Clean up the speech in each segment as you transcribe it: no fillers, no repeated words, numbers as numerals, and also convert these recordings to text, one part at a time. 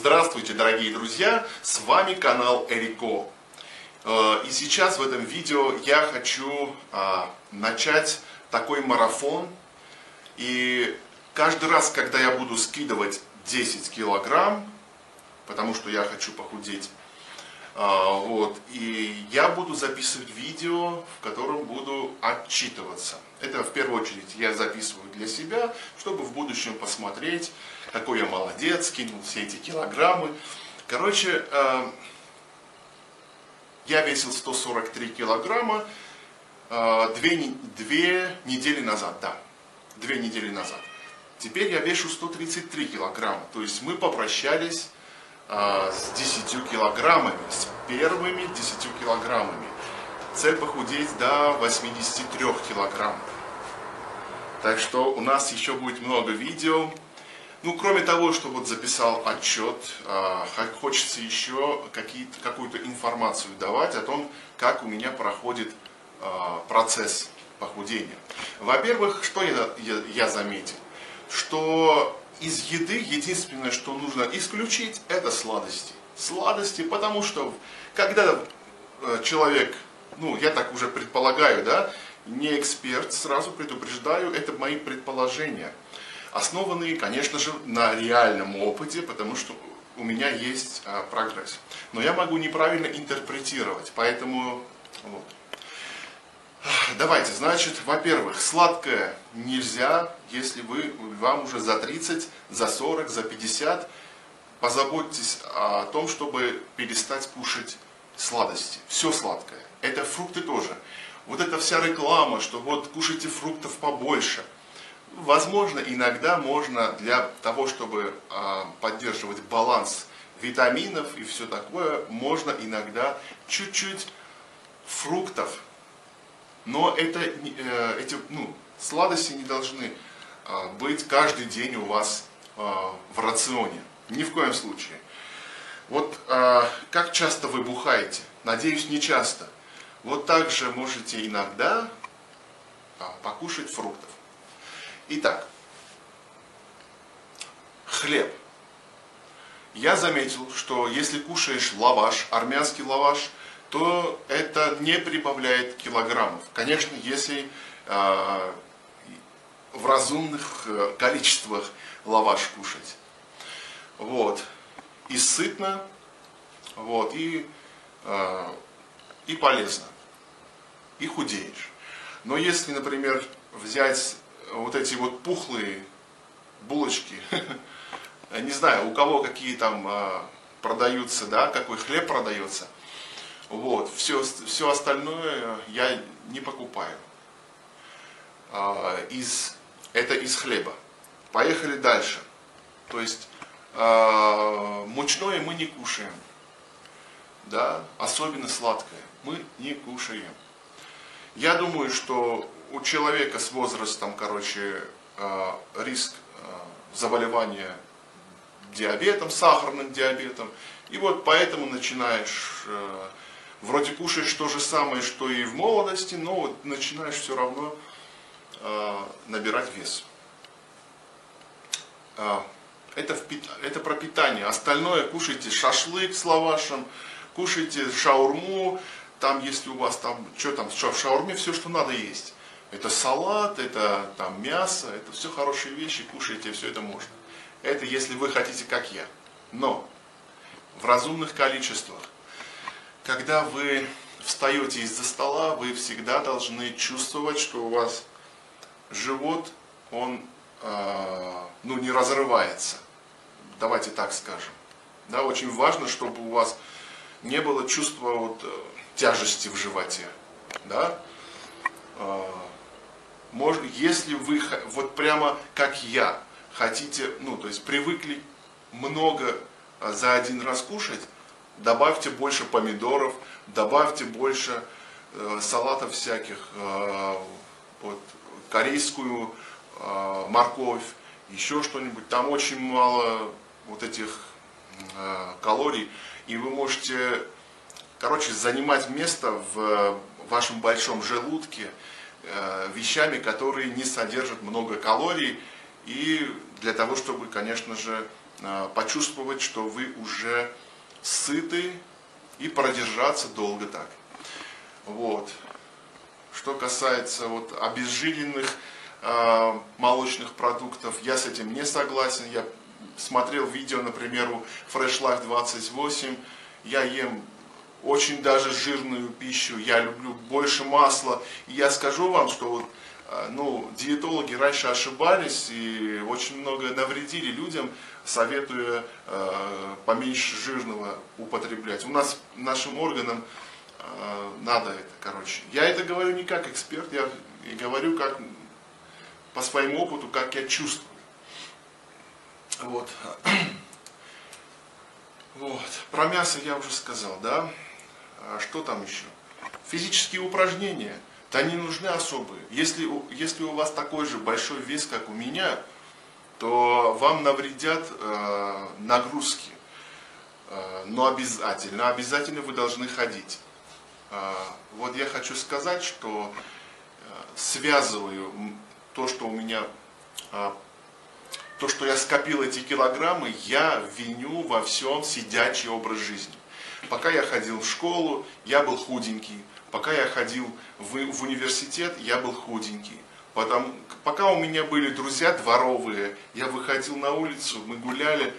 Здравствуйте, дорогие друзья, с вами канал Эрико. И сейчас в этом видео я хочу начать такой марафон. И каждый раз, когда я буду скидывать 10 килограмм, потому что я хочу похудеть, и я буду записывать видео, в котором буду отчитываться. Это в первую очередь я записываю для себя, чтобы в будущем посмотреть, какой я молодец, скинул все эти килограммы. Короче, я весил 143 килограмма 2 недели назад, да, 2 недели назад. Теперь я вешу 133 килограмма, то есть мы попрощались с 10 килограммами, с первыми 10 килограммами. Цель похудеть до 83 килограмм. Так что у нас еще будет много видео. Ну, кроме того, что вот записал отчет, хочется еще какую-то информацию давать о том, как у меня проходит процесс похудения. Во-первых, что я заметил? Что из еды единственное, что нужно исключить, это сладости. Сладости, потому что когда человек, ну я так уже предполагаю, да, не эксперт, сразу предупреждаю, это мои предположения, основанные, конечно же, на реальном опыте, потому что у меня есть прогресс. Но я могу неправильно интерпретировать, поэтому вот. Давайте, значит, во-первых, сладкое нельзя, если вам уже за 30, за 40, за 50. Позаботьтесь о том, чтобы перестать кушать сладости. Все сладкое. Это фрукты тоже. Вот эта вся реклама, что вот кушайте фруктов побольше. Возможно, иногда можно для того, чтобы поддерживать баланс витаминов и все такое, можно иногда чуть-чуть фруктов. Но эти сладости не должны быть каждый день у вас в рационе. Ни в коем случае. Вот как часто вы бухаете? Надеюсь, не часто. Вот так же можете иногда покушать фруктов. Итак, хлеб. Я заметил, что если кушаешь лаваш, армянский лаваш, то это не прибавляет килограммов. Конечно, если в разумных количествах лаваш кушать. Вот. И сытно, вот, и полезно. И худеешь. Но если, например, взять вот эти вот пухлые булочки, не знаю, у кого какие там продаются, да, какой хлеб продается, вот, все остальное я не покупаю. Это из хлеба. Поехали дальше. То есть мучное мы не кушаем. Да, особенно сладкое мы не кушаем. Я думаю, что у человека с возрастом, риск заболевания диабетом, сахарным диабетом. И вот поэтому начинаешь, вроде кушаешь то же самое, что и в молодости, но вот начинаешь все равно набирать вес. Это про питание. Остальное кушайте шашлык с лавашем, кушайте шаурму. Там, если у вас в шаурме все, что надо есть. Это салат, это там мясо, это все хорошие вещи, кушайте, все это можно. Это если вы хотите, как я. Но в разумных количествах. Когда вы встаете из-за стола, вы всегда должны чувствовать, что у вас живот, он не разрывается. Давайте так скажем. Да, очень важно, чтобы у вас не было чувства тяжести в животе. Да? Если вы вот прямо как я хотите, то есть привыкли много за один раз кушать, добавьте больше помидоров, добавьте больше салатов всяких, корейскую морковь, еще что-нибудь. Там очень мало вот этих калорий, и вы можете, занимать место в вашем большом желудке вещами, которые не содержат много калорий, и для того, чтобы, конечно же, почувствовать, что вы уже сыты и продержаться долго так. Вот. Что касается вот обезжиренных молочных продуктов, я с этим не согласен. Я смотрел видео, например, у Fresh Life 28, я ем очень даже жирную пищу, я люблю больше масла. И я скажу вам, что вот, диетологи раньше ошибались и очень много навредили людям, советуя поменьше жирного употреблять. У нас, нашим органам, надо это, короче. Я это говорю не как эксперт, я говорю как по своему опыту, как я чувствую. Вот. Вот. Про мясо я уже сказал, да? А что там еще? Физические упражнения. Да не нужны особые. Если у вас такой же большой вес, как у меня, то вам навредят нагрузки. Но обязательно вы должны ходить. Вот я хочу сказать, что связываю то, что у меня, то, что я скопил эти килограммы, я виню во всем сидячий образ жизни. Пока я ходил в школу, я был худенький. Пока я ходил в университет, я был худенький. Пока у меня были друзья дворовые, я выходил на улицу, мы гуляли,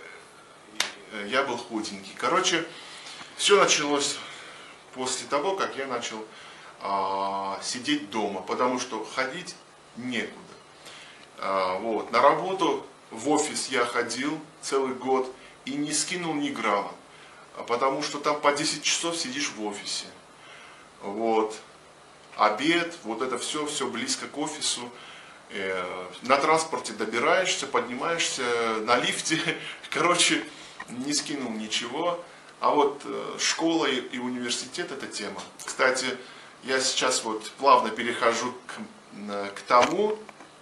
я был худенький. Короче, все началось после того, как я начал сидеть дома, потому что ходить некуда. Вот. На работу, в офис я ходил целый год и не скинул ни грамма, потому что там по 10 часов сидишь в офисе. Вот. Обед, вот это все близко к офису. На транспорте добираешься, поднимаешься на лифте. Короче, не скинул ничего. А вот школа и университет — это тема. Кстати, я сейчас вот плавно перехожу к тому,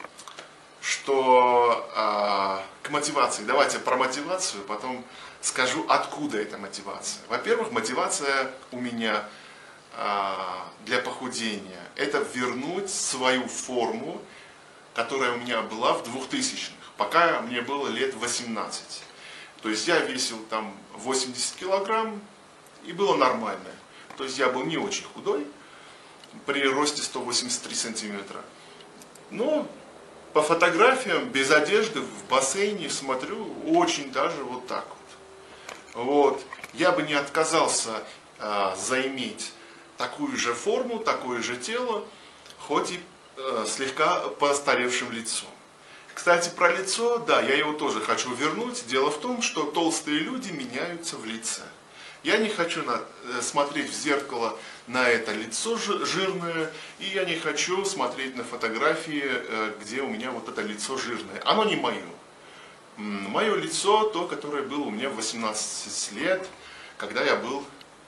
что к мотивации. Давайте про мотивацию, потом скажу, откуда эта мотивация. Во-первых, мотивация у меня для похудения — это вернуть свою форму, которая у меня была в 2000-х, пока мне было лет 18. То есть я весил там 80 килограмм и было нормально. То есть я был не очень худой, при росте 183 сантиметра. Но по фотографиям, без одежды, в бассейне смотрю очень даже вот так вот. Вот. Я бы не отказался заиметь такую же форму, такое же тело, хоть и слегка постаревшим лицом. Кстати, про лицо, да, я его тоже хочу вернуть. Дело в том, что толстые люди меняются в лице. Я не хочу смотреть в зеркало на это лицо жирное, и я не хочу смотреть на фотографии, где у меня вот это лицо жирное. Оно не мое. Мое лицо, то, которое было у меня в 18 лет, когда я был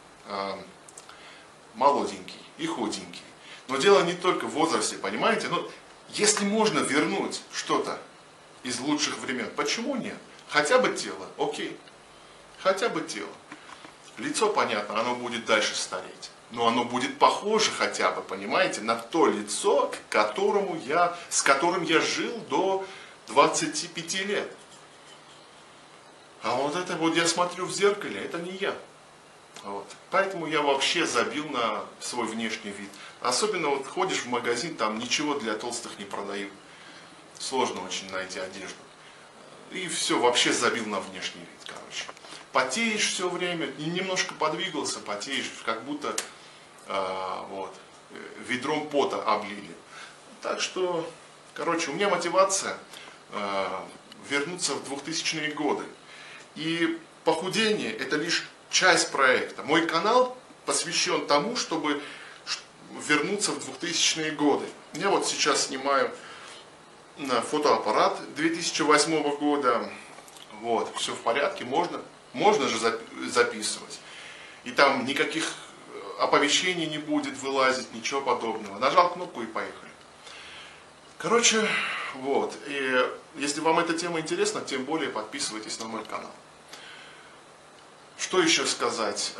молоденький и худенький. Но дело не только в возрасте, понимаете? Но если можно вернуть что-то из лучших времен, почему нет? Хотя бы тело, окей. Хотя бы тело. Лицо, понятно, оно будет дальше стареть. Но оно будет похоже хотя бы, понимаете, на то лицо, с которым я жил до 25 лет. А вот это вот я смотрю в зеркале, это не я. Вот. Поэтому я вообще забил на свой внешний вид. Особенно вот ходишь в магазин, там ничего для толстых не продают. Сложно очень найти одежду. И все, вообще забил на внешний вид, короче. Потеешь все время, и немножко подвигался, потеешь, как будто ведром пота облили. Так что, короче, у меня мотивация вернуться в 2000-е годы. И похудение — это лишь часть проекта. Мой канал посвящен тому, чтобы вернуться в 2000-е годы. Я вот сейчас снимаю на фотоаппарат 2008 года. Вот, все в порядке, можно же записывать. И там никаких оповещений не будет вылазить, ничего подобного. Нажал кнопку и поехали. Короче, вот. И если вам эта тема интересна, тем более подписывайтесь на мой канал. Что еще сказать?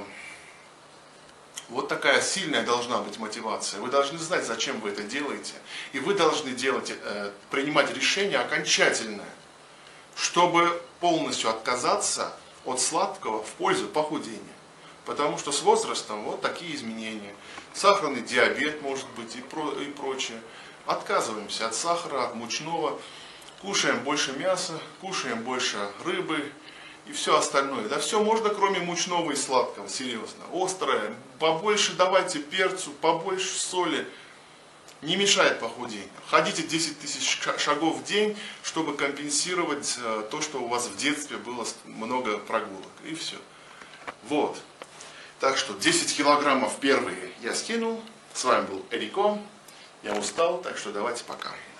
Вот такая сильная должна быть мотивация. Вы должны знать, зачем вы это делаете. И вы должны принимать решение окончательное, чтобы полностью отказаться от сладкого в пользу похудения. Потому что с возрастом вот такие изменения. Сахарный диабет может быть и прочее. Отказываемся от сахара, от мучного. Кушаем больше мяса, кушаем больше рыбы и все остальное. Да все можно, кроме мучного и сладкого, серьезно. Острое, побольше давайте перцу, побольше соли. Не мешает похудению. Ходите 10 тысяч шагов в день, чтобы компенсировать то, что у вас в детстве было много прогулок. И все. Вот. Так что 10 килограммов первые я скинул. С вами был Эрико. Я устал, так что давайте пока.